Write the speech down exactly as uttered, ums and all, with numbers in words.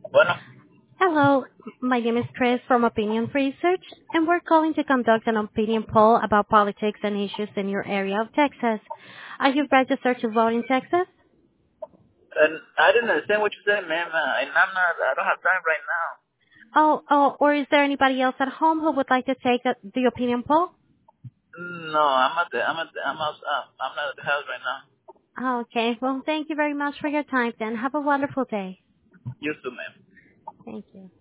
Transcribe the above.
Bueno, Hello, my name is Chris from Opinion Research, and we're calling to conduct an opinion poll about politics and issues in your area of Texas. Are you registered to vote in Texas? and I didn't understand what you said, ma'am. Uh, and I'm not. I don't have time right now. Oh, oh, or is there anybody else at home who would like to take uh, the opinion poll? No, I'm at the. I'm at. The, I'm out. Uh, I'm not at the house right now. Okay, well, thank you very much for your time then. Have a wonderful day. You too, ma'am. Thank you.